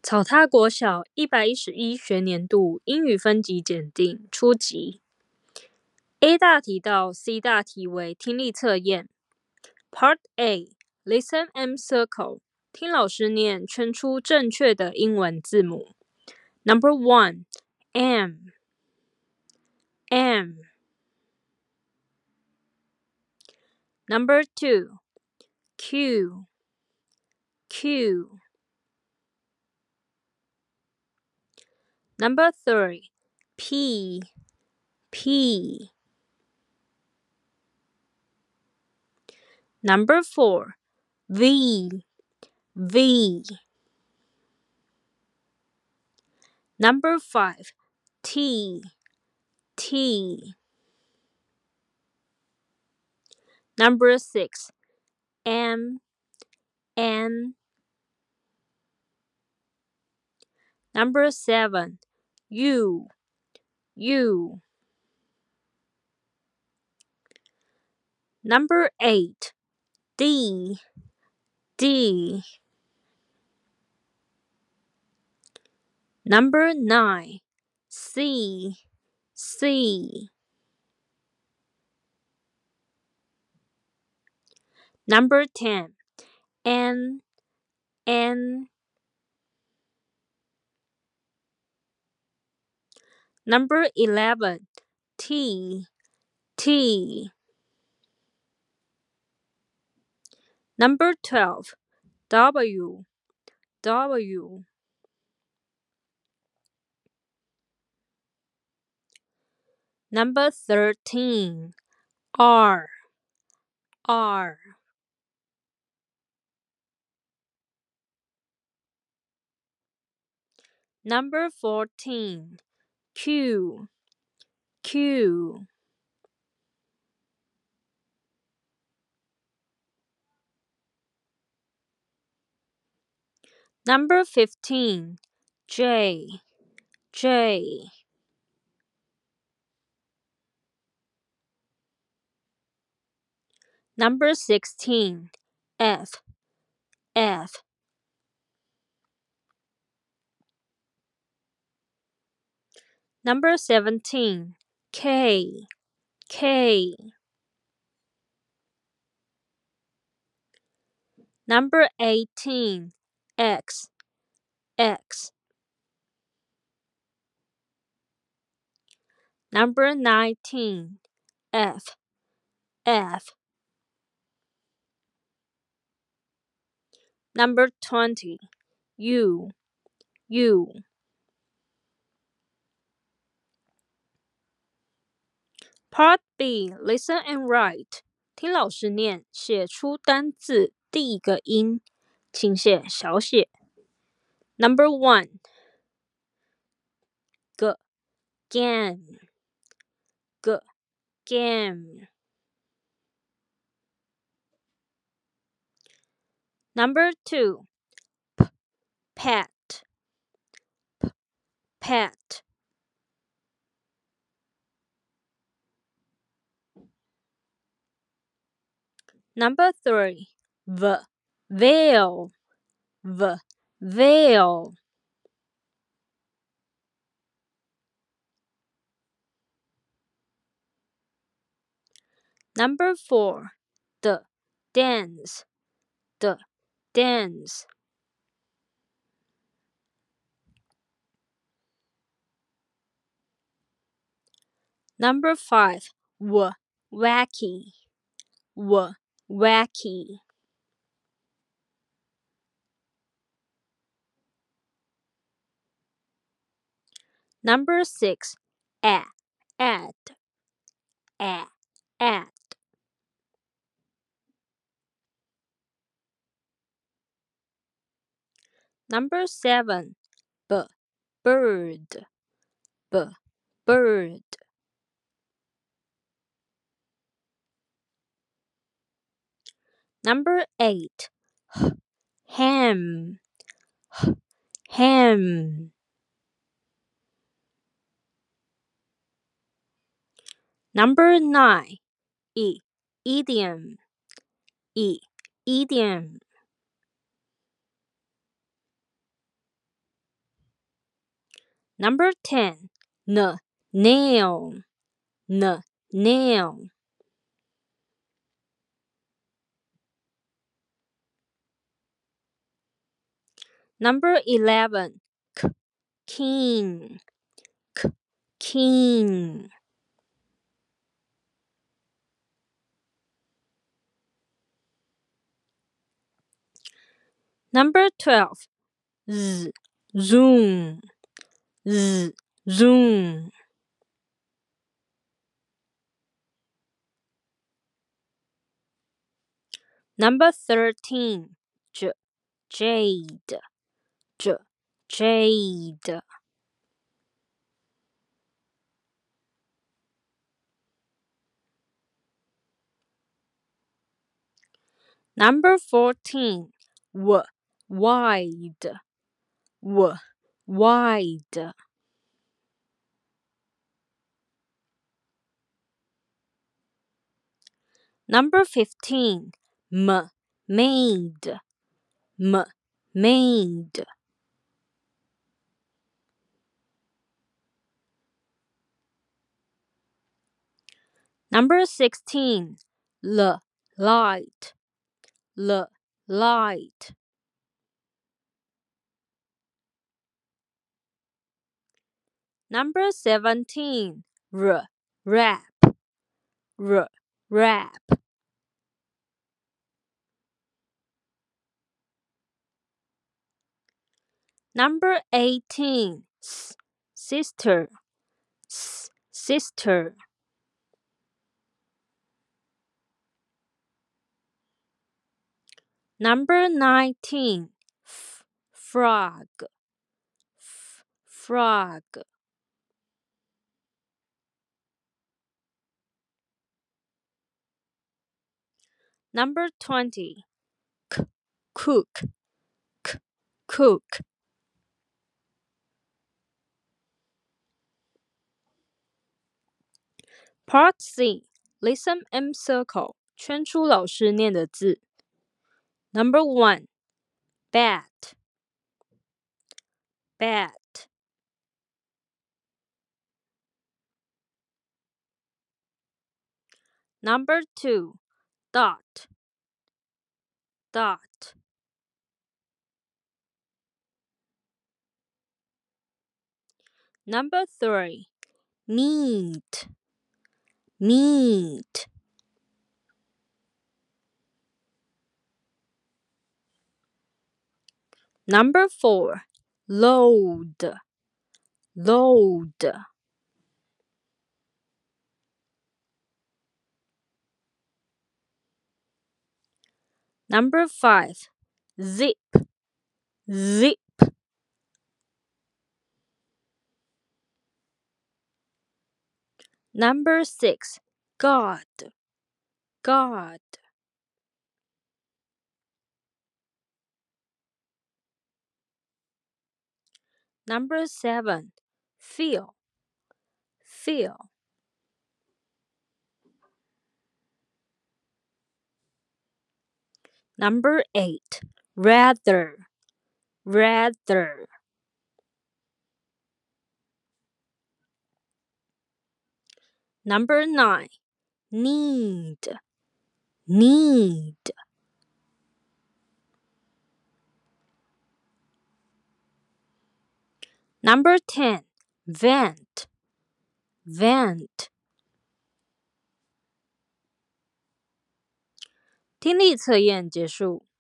草踏国小111学年度英语分级检定初级 A 大题到 C 大题为听力测验 Part A Listen and circle 听老师念，圈出正确的英文字母 Number 1 M Number 2 Q Number 3 P Number 4 V Number 5 T Number 6 M Number 7 U Number 8 D Number 9 C Number 10 N Number 11 T Number 12 W Number 13 R Number 14 Q Number 15 J Number 16 F Number 17 K Number 18 X Number 19 F Number 20 U Part B Listen and write 听老师念，写出单字第一个音，请写小写 Number 1 Game Number 2 Pet Number 3 Veil Number 4 Dance Number 5 Wacky Number 6 Add Number 7 Bird Number 8 Ham Number 9 Idiom Number 10. Nail. Nail. Number 11. King. King. Number 12. Zoom. Zoom. Number 13. Jade. Jade. Number 14. Wide. Wide. Number 15. Made. Made. Number 16. Light. Light. Number 17. Wrap. Wrap. Number 18. Sister. Sister. Number 19. Frog. Frog. Number 20. Cook. Cook. Part C. Listen and circle. 圈出老师念的字。Number 1. Bat. Bat. Number 2. Dot. Dot. Number 3. Meat. Meat. Number 4. Load. Load. Number 5. Zip. Zip. Number 6. God. God. Number 7. Feel. Feel. Number 8. Rather. Rather. Number 9. Need. Need. Number 10. Vent. Vent. 听力测验结束。